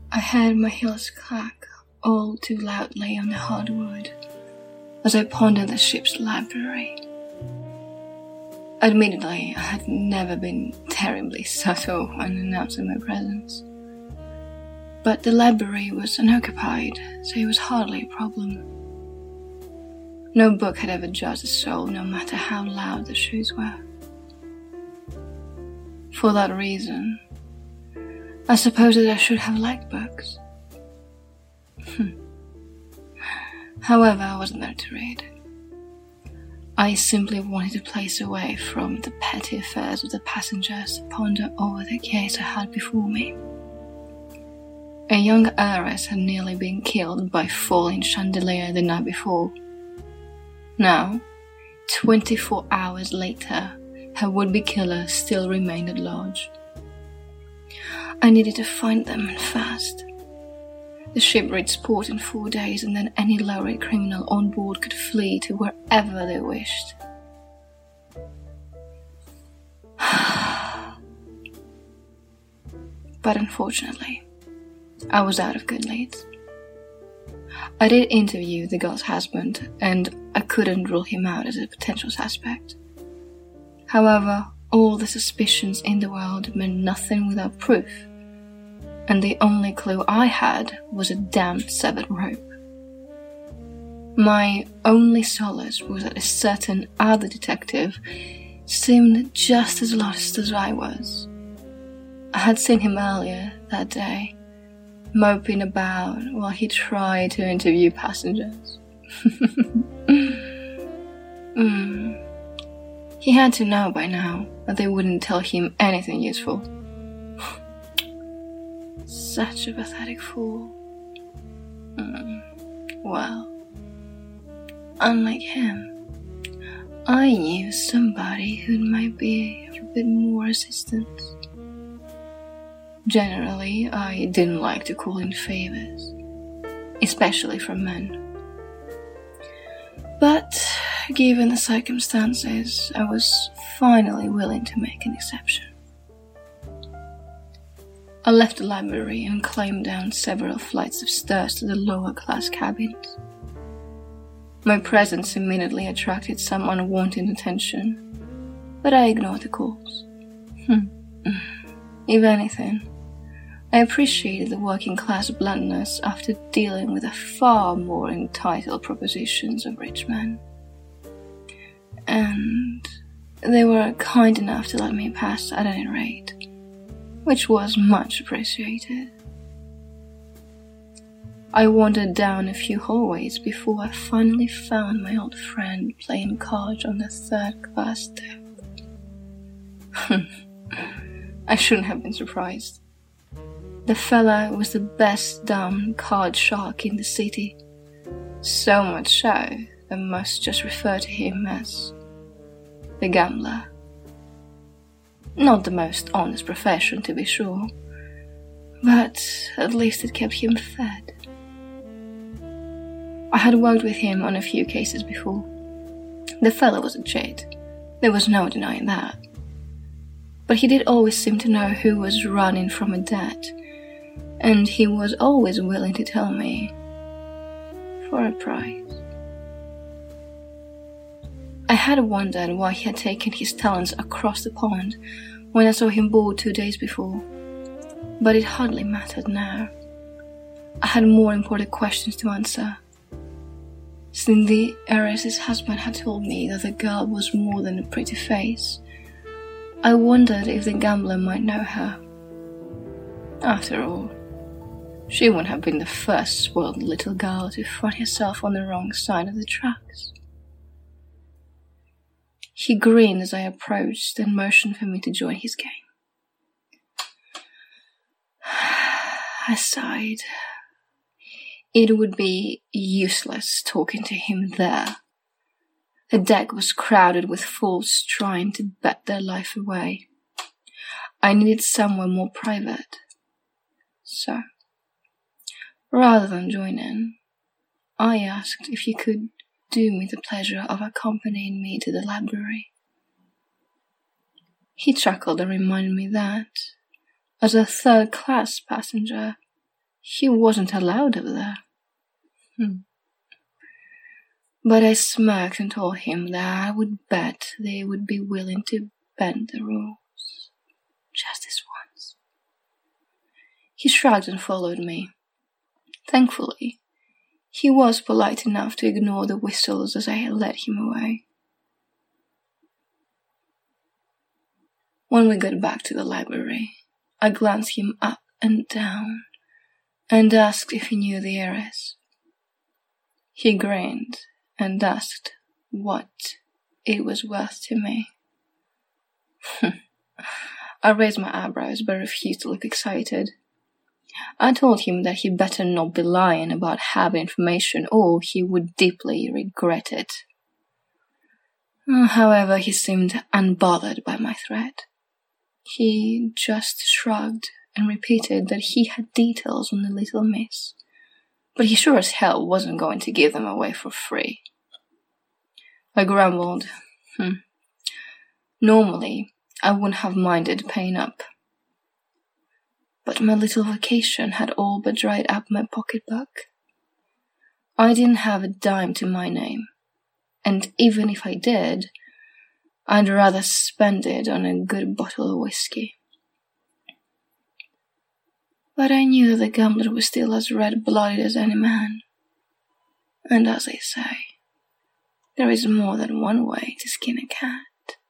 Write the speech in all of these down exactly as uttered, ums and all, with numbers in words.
I heard my heels clack all too loudly on the hardwood as I pondered the ship's library. Admittedly, I had never been terribly subtle when announcing my presence, but the library was unoccupied, so it was hardly a problem. No book had ever judged a soul, no matter how loud the shoes were. For that reason, I suppose that I should have liked books. However, I wasn't there to read. I simply wanted a place away from the petty affairs of the passengers to ponder over the case I had before me. A young heiress had nearly been killed by falling chandelier the night before. Now, twenty-four hours later, her would-be killer still remained at large. I needed to find them, and fast. The ship reached port in four days, and then any low-rate criminal on board could flee to wherever they wished. But unfortunately, I was out of good leads. I did interview the girl's husband, and I couldn't rule him out as a potential suspect. However, all the suspicions in the world meant nothing without proof, and the only clue I had was a damn severed rope. My only solace was that a certain other detective seemed just as lost as I was. I had seen him earlier that day, moping about while he tried to interview passengers. mm. He had to know by now that they wouldn't tell him anything useful. Such a pathetic fool. Mm. Well, unlike him, I knew somebody who might be of a bit more assistance. Generally, I didn't like to call in favors, especially from men. But, given the circumstances, I was finally willing to make an exception. I left the library and climbed down several flights of stairs to the lower-class cabins. My presence immediately attracted some unwanted attention, but I ignored the calls. If anything, I appreciated the working-class bluntness after dealing with the far more entitled propositions of rich men. And they were kind enough to let me pass at any rate, which was much appreciated. I wandered down a few hallways before I finally found my old friend playing cards on the third-class deck. I shouldn't have been surprised. The fella was the best dumb card shark in the city, so much so that most just refer to him as the gambler. Not the most honest profession, to be sure, but at least it kept him fed. I had worked with him on a few cases before. The fella was a cheat, there was no denying that. But he did always seem to know who was running from a debt, and he was always willing to tell me for a price. I had wondered why he had taken his talents across the pond when I saw him bored two days before, but it hardly mattered now. I had more important questions to answer. Since the heiress's husband had told me that the girl was more than a pretty face, I wondered if the gambler might know her. After all, she wouldn't have been the first spoiled little girl to find herself on the wrong side of the tracks. He grinned as I approached and motioned for me to join his game. I sighed. It would be useless talking to him there. The deck was crowded with fools trying to bet their life away. I needed somewhere more private. So, rather than join in, I asked if he could do me the pleasure of accompanying me to the library. He chuckled and reminded me that, as a third-class passenger, He wasn't allowed over there. Hmm. But I smirked and told him that I would bet they would be willing to bend the rules. Just this once. He shrugged and followed me. Thankfully, he was polite enough to ignore the whistles as I led him away. When we got back to the library, I glanced him up and down and asked if he knew the heiress. He grinned and asked what it was worth to me. I raised my eyebrows but refused to look excited. I told him that he better not be lying about having information or he would deeply regret it. However, he seemed unbothered by my threat. He just shrugged and repeated that he had details on the little miss, but he sure as hell wasn't going to give them away for free. I grumbled. Hmm. Normally, I wouldn't have minded paying up. But my little vacation had all but dried up my pocketbook. I didn't have a dime to my name, and even if I did, I'd rather spend it on a good bottle of whiskey. But I knew that the gambler was still as red-blooded as any man. And as they say, there is more than one way to skin a cat.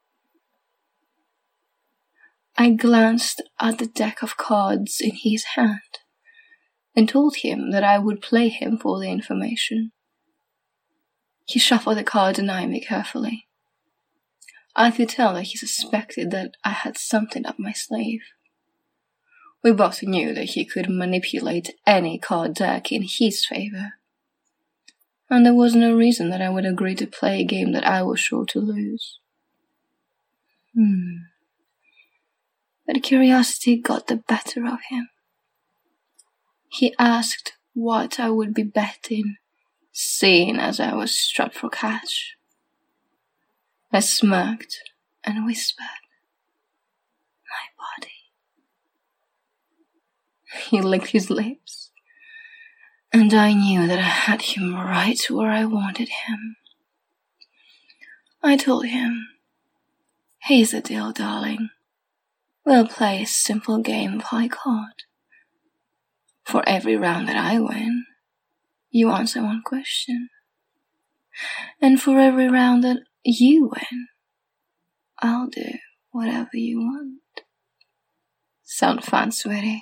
I glanced at the deck of cards in his hand and told him that I would play him for the information. He shuffled the cards and eyed me carefully. I could tell that he suspected that I had something up my sleeve. We both knew that he could manipulate any card deck in his favor, and there was no reason that I would agree to play a game that I was sure to lose. Hmm. But curiosity got the better of him. He asked what I would be betting, seeing as I was strapped for cash. I smirked and whispered, "My body." He licked his lips, and I knew that I had him right where I wanted him. I told him, "Here's the deal, darling. We'll play a simple game of high card. For every round that I win, you answer one question. And for every round that you win, I'll do whatever you want. Sound fun, sweetie?"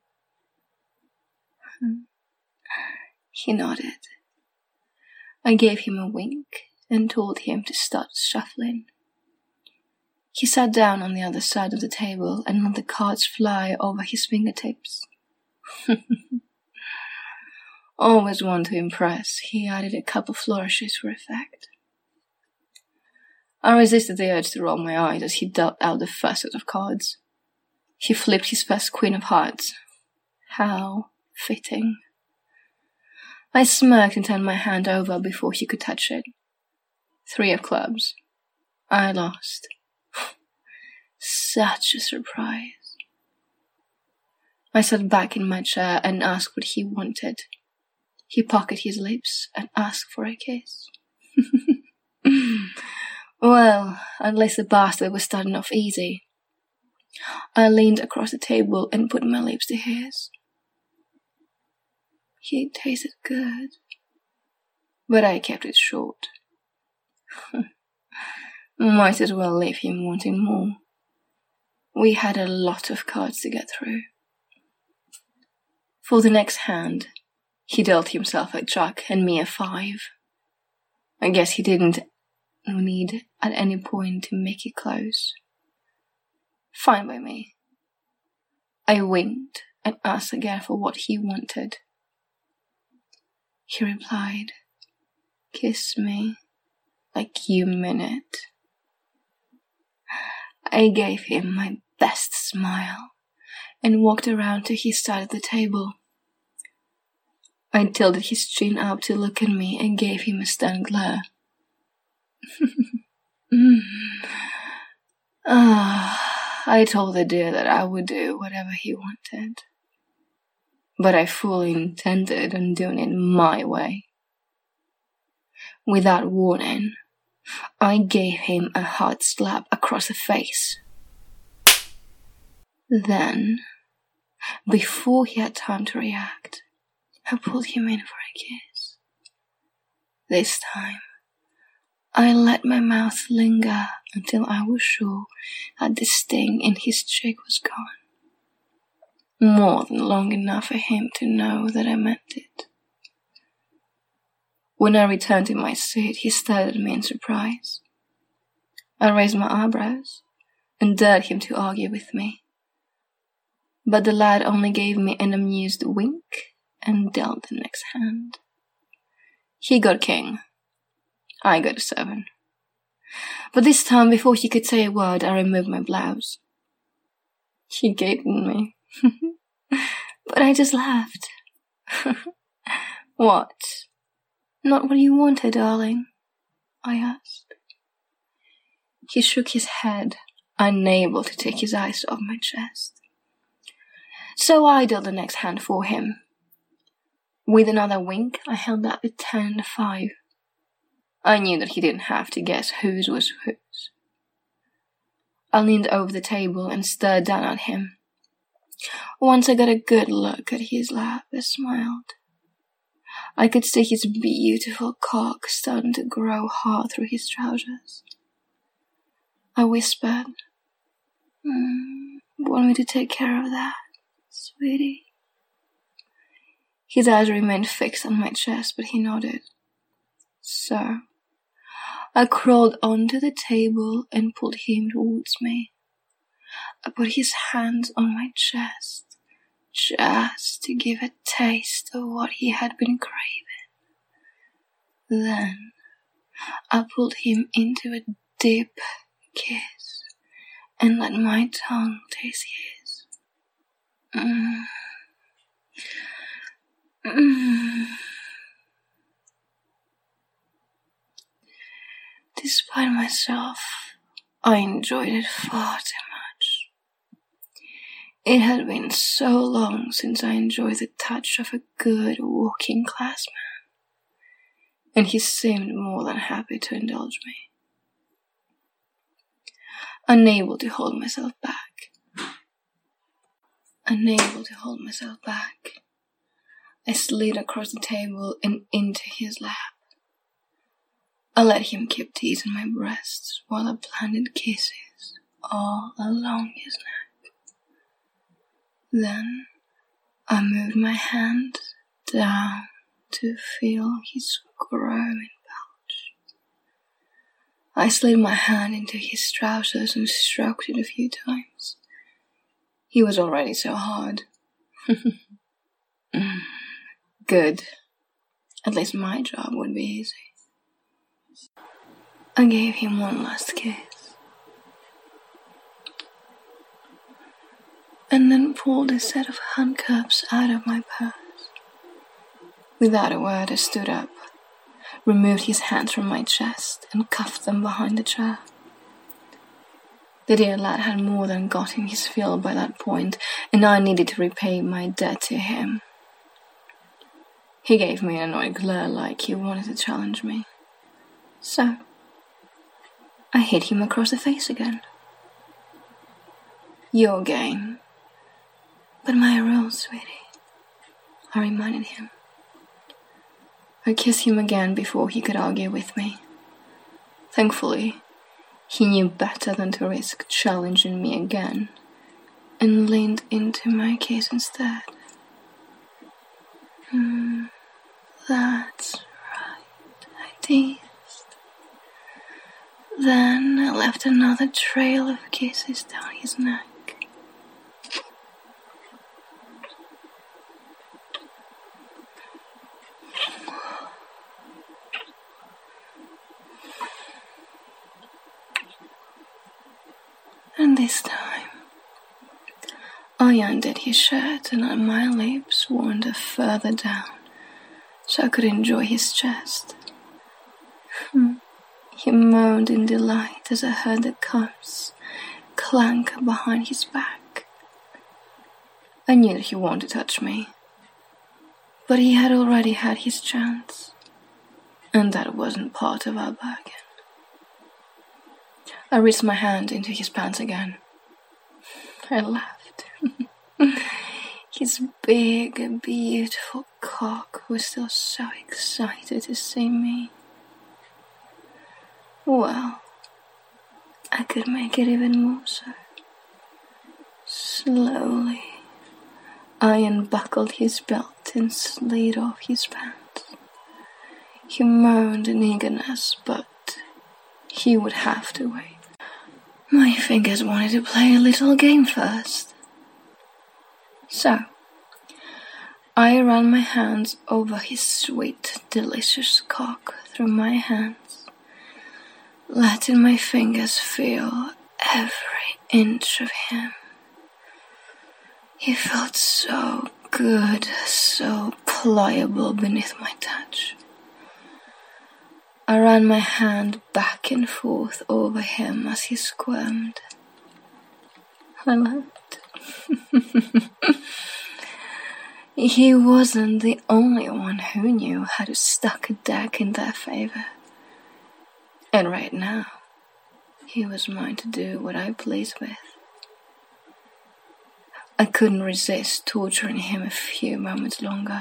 He nodded. I gave him a wink and told him to start shuffling. He sat down on the other side of the table and let the cards fly over his fingertips. Always one to impress, he added a couple flourishes for effect. I resisted the urge to roll my eyes as he dealt out the first set of cards. He flipped his first queen of hearts. How fitting. I smirked and turned my hand over before he could touch it. Three of clubs. I lost. Such a surprise. I sat back in my chair and asked what he wanted. He puckered his lips and asked for a kiss. Well, at least the bastard was starting off easy. I leaned across the table and put my lips to his. He tasted good, but I kept it short. Might as well leave him wanting more. We had a lot of cards to get through. For the next hand, he dealt himself a jack and me a five. I guess he didn't need at any point to make it close. Fine by me. I winked and asked again for what he wanted. He replied, "Kiss me like you mean it." I gave him my best smile and walked around to his side of the table. I tilted his chin up to look at me and gave him a stern glare. Ah, I told the dear that I would do whatever he wanted. but I fully intended on doing it my way. Without warning, I gave him a hard slap across the face. Then, before he had time to react, I pulled him in for a kiss. This time, I let my mouth linger until I was sure that the sting in his cheek was gone. More than long enough for him to know that I meant it. When I returned to my seat, he stared at me in surprise. I raised my eyebrows and dared him to argue with me. But the lad only gave me an amused wink and dealt the next hand. He got king. I got a seven. But this time, before he could say a word, I removed my blouse. He gaped at me. But I just laughed. What? Not what you wanted, darling? I asked. He shook his head, unable to take his eyes off my chest. So I dealt the next hand for him. With another wink, I held up a ten and a five. I knew that he didn't have to guess whose was whose. I leaned over the table and stared down at him. Once I got a good look at his lap, I smiled. I could see his beautiful cock starting to grow hard through his trousers. I whispered, mm, want me to take care of that, sweetie? His eyes remained fixed on my chest, but he nodded. So, I crawled onto the table and pulled him towards me. I put his hands on my chest, just to give a taste of what he had been craving. Then, I pulled him into a deep kiss and let my tongue taste his. Mm. Mm. Despite myself, I enjoyed it far too much. It had been so long since I enjoyed the touch of a good working-class man, and he seemed more than happy to indulge me. Unable to hold myself back, unable to hold myself back, I slid across the table and into his lap. I let him keep teasing my breasts while I planted kisses all along his neck. Then I moved my hand down to feel his growing pouch. I slid my hand into his trousers and stroked it a few times. He was already so hard. Good. At least my job would be easy. I gave him one last kiss, and then pulled a set of handcuffs out of my purse. Without a word, I stood up, removed his hands from my chest, and cuffed them behind the chair. The dear lad had more than gotten his fill by that point, and I needed to repay my debt to him. He gave me an annoyed glare like he wanted to challenge me. So, I hit him across the face again. Your game, but my rules, sweetie, I reminded him. I kissed him again before he could argue with me. Thankfully, he knew better than to risk challenging me again, and leaned into my kiss instead. Hmm, that's right, I teased. Then I left another trail of kisses down his neck. And this time, I undid his shirt and let my lips wander further down so I could enjoy his chest. Hmm. He moaned in delight as I heard the cuffs clank behind his back. I knew that he wanted to touch me, But he had already had his chance, and that wasn't part of our bargain. I reached my hand into his pants again. I laughed. His big, beautiful cock was still so excited to see me. Well, I could make it even more so. Slowly, I unbuckled his belt and slid off his pants. He moaned in eagerness, but he would have to wait. My fingers wanted to play a little game first. So, I ran my hands over his sweet, delicious cock through my hands, letting my fingers feel every inch of him. He felt so good, so pliable beneath my touch. I ran my hand back and forth over him as he squirmed. I laughed. He wasn't the only one who knew how to stack a deck in their favor. And right now, he was mine to do what I pleased with. I couldn't resist torturing him a few moments longer.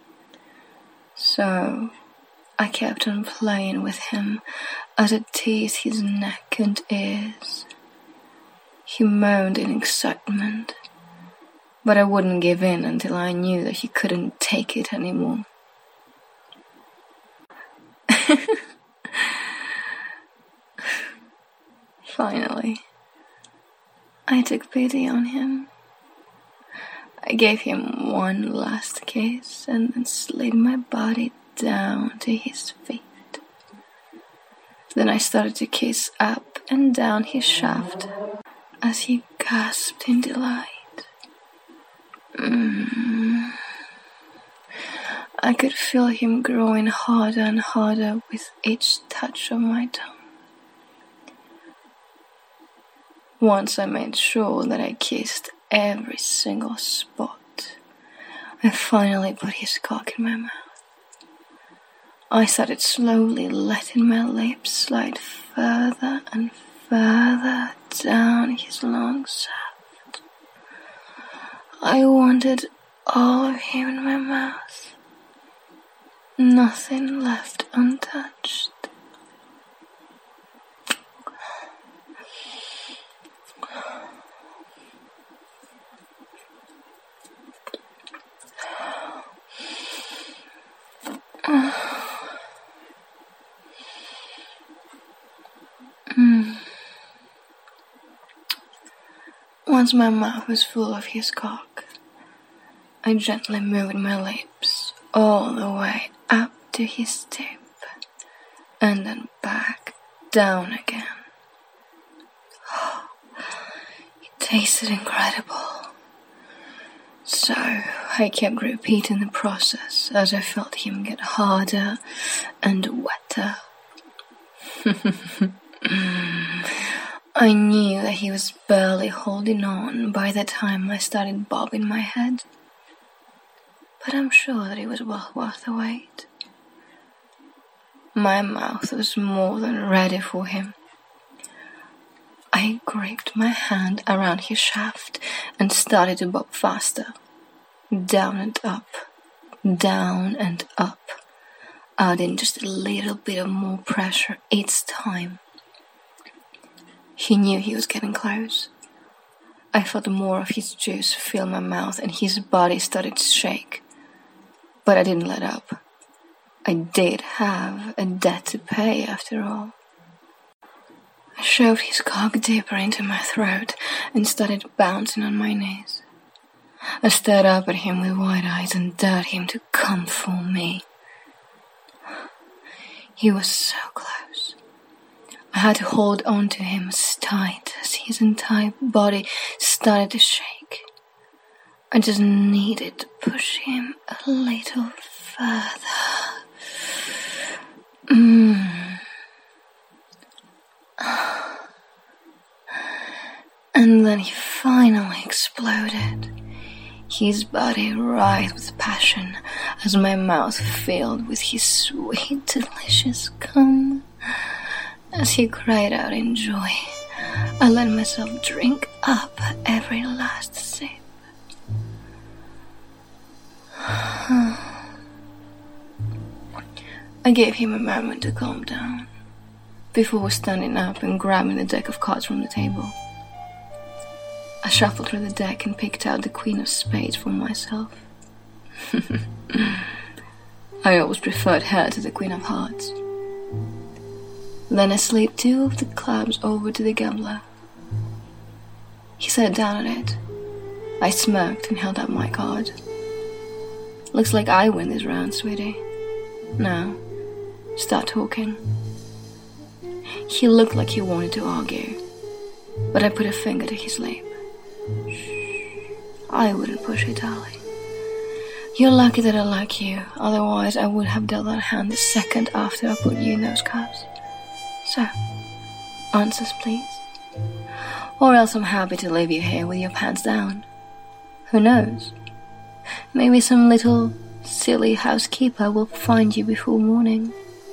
So, I kept on playing with him as I teased his neck and ears. He moaned in excitement, but I wouldn't give in until I knew that he couldn't take it anymore. Finally, I took pity on him. I gave him one last kiss and then slid my body down to his feet. Then I started to kiss up and down his shaft as he gasped in delight. Mm. I could feel him growing harder and harder with each touch of my tongue. Once I made sure that I kissed every single spot, I finally put his cock in my mouth. I started slowly letting my lips slide further and further down his long shaft. I wanted all of him in my mouth. Nothing left untouched. Once my mouth was full of his cock, I gently moved my lips all the way up to his tip, and then back down again. Oh, it tasted incredible. So I kept repeating the process as I felt him get harder and wetter. I knew that he was barely holding on by the time I started bobbing my head, but I'm sure that it was well worth the wait. My mouth was more than ready for him. I gripped my hand around his shaft and started to bob faster, down and up, down and up, adding just a little bit of more pressure each time. He knew he was getting close. I felt more of his juice fill my mouth and his body started to shake. But I didn't let up. I did have a debt to pay after all. I shoved his cock deeper into my throat and started bouncing on my knees. I stared up at him with wide eyes and dared him to come for me. He was so close. I had to hold on to him as tight as his entire body started to shake. I just needed to push him a little further. Mm. And then he finally exploded. his body writhed with passion as my mouth filled with his sweet, delicious cum. As he cried out in joy, I let myself drink up every last sip. I gave him a moment to calm down before standing up and grabbing the deck of cards from the table. I shuffled through the deck and picked out the Queen of Spades for myself. I always preferred her to the Queen of Hearts. Then I slipped two of the clubs over to the gambler. He sat down at it. I smirked and held up my card. Looks like I win this round, sweetie. Now, start talking. He looked like he wanted to argue, but I put a finger to his lip. Shh. I wouldn't push it, darling. You're lucky that I like you, otherwise I would have dealt that hand the second after I put you in those cups. So, answers please. Or else I'm happy to leave you here with your pants down. Who knows? Maybe some little silly housekeeper will find you before morning.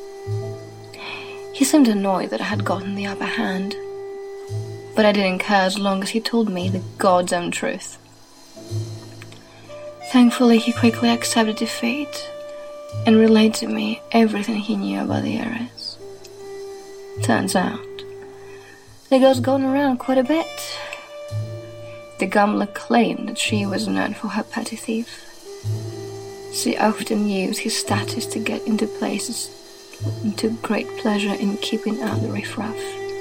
He seemed annoyed that I had gotten the upper hand, but I didn't care as long as he told me the God's own truth. Thankfully, he quickly accepted defeat and relayed to me everything he knew about the heiress. Turns out, the girl's gone around quite a bit. The gambler claimed that she was known for her petty thief. She often used his status to get into places and took great pleasure in keeping out the riffraff.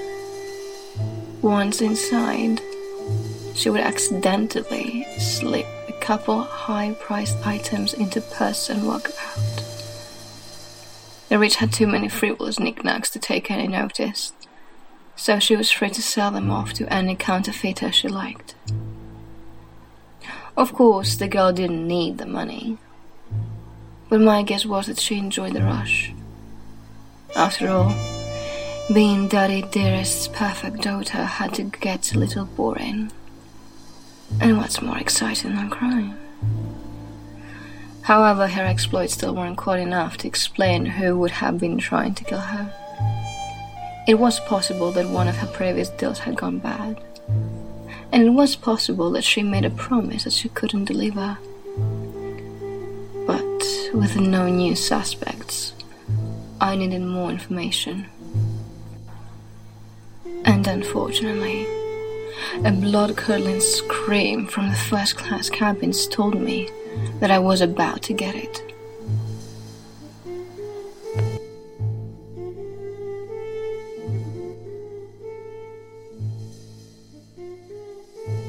Once inside, she would accidentally slip a couple high-priced items into purse and walk out. The rich had too many frivolous knickknacks to take any notice, so she was free to sell them off to any counterfeiter she liked. Of course, the girl didn't need the money, but my guess was that she enjoyed the rush. After all, being Daddy Dearest's perfect daughter had to get a little boring. And what's more exciting than crime? However, her exploits still weren't quite enough to explain who would have been trying to kill her. It was possible that one of her previous deals had gone bad, and it was possible that she made a promise that she couldn't deliver. But with no new suspects, I needed more information. And unfortunately, a blood-curdling scream from the first-class cabins told me that I was about to get it.